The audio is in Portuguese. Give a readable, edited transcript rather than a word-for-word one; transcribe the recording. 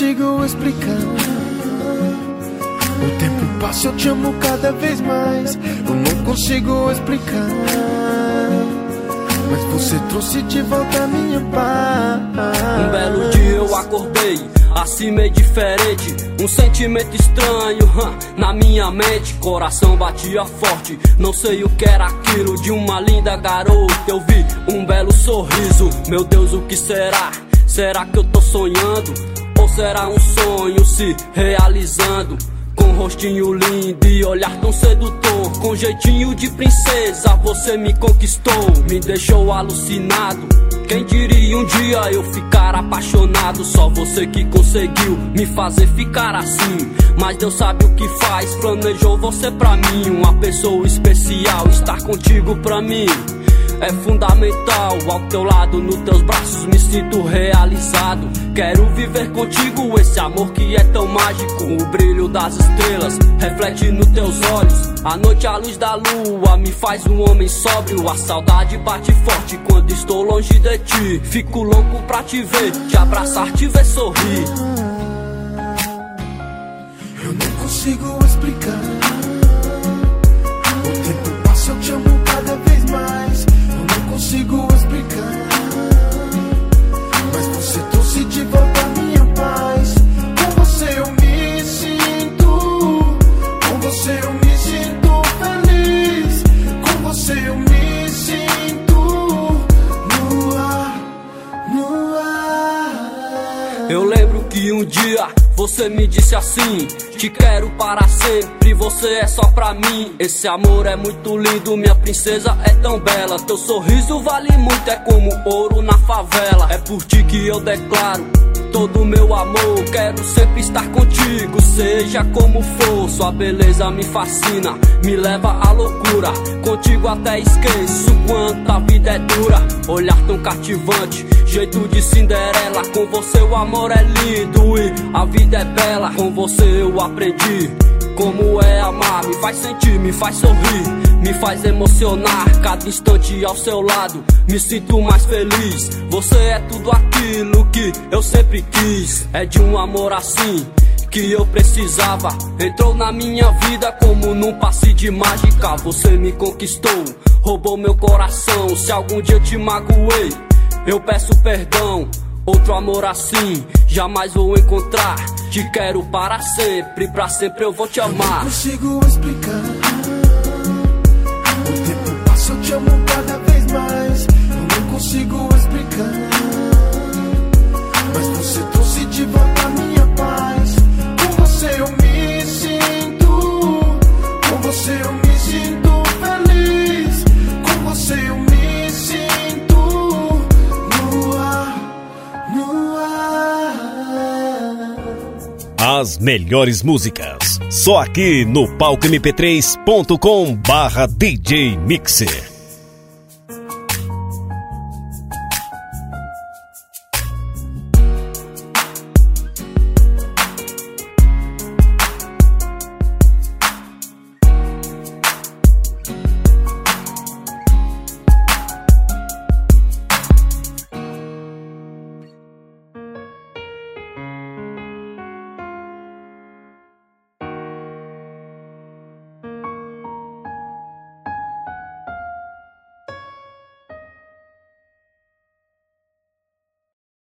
consigo explicar. O tempo passa, eu te amo cada vez mais. Eu não consigo explicar, mas você trouxe de volta a minha paz. Um belo dia eu acordei, assim meio diferente, um sentimento estranho na minha mente. Coração batia forte, não sei o que era aquilo. De uma linda garota eu vi um belo sorriso. Meu Deus, o que será? Será que eu tô sonhando? Ou será um sonho se realizando? Com rostinho lindo e olhar tão sedutor, com jeitinho de princesa, você me conquistou, me deixou alucinado. Quem diria um dia eu ficar apaixonado? Só você que conseguiu me fazer ficar assim. Mas Deus sabe o que faz, planejou você pra mim. Uma pessoa especial, estar contigo pra mim é fundamental. Ao teu lado, nos teus braços, me sinto realizado. Quero viver contigo esse amor que é tão mágico. O brilho das estrelas reflete nos teus olhos. À noite a luz da lua me faz um homem sóbrio. A saudade bate forte quando estou longe de ti. Fico louco pra te ver, te abraçar, te ver sorrir. Eu não consigo explicar. O tempo passa, eu te amo cada vez mais. Consigo explicar, mas você trouxe de volta a minha paz. Com você eu me sinto, com você eu me sinto feliz. Com você eu me sinto no ar, no ar. Eu lembro que um dia você me disse assim: te quero para sempre, você é só pra mim. Esse amor é muito lindo, minha princesa é tão bela. Teu sorriso vale muito, é como ouro na favela. É por ti que eu declaro todo o meu amor. Quero sempre estar contigo, seja como for. Sua beleza me fascina, me leva à loucura. Contigo até esqueço quanto a vida é dura. Olhar tão cativante, jeito de Cinderela. Com você o amor é lindo e a vida é bela. Com você eu aprendi como é amar. Me faz sentir, me faz sorrir, me faz emocionar. Cada instante ao seu lado me sinto mais feliz. Você é tudo aquilo que eu sempre quis. É de um amor assim que eu precisava. Entrou na minha vida como num passe de mágica. Você me conquistou, roubou meu coração. Se algum dia eu te magoei, eu peço perdão. Outro amor assim jamais vou encontrar. Te quero para sempre eu vou te amar. Eu não consigo explicar. O tempo passa, eu te amo cada vez mais. Eu não consigo explicar, mas você trouxe de volta a minha paz. Com você eu me sinto, com você eu me sinto feliz. Com você eu me sinto no ar, no ar. As melhores músicas, só aqui no palcomp3.com/DJ Mixer.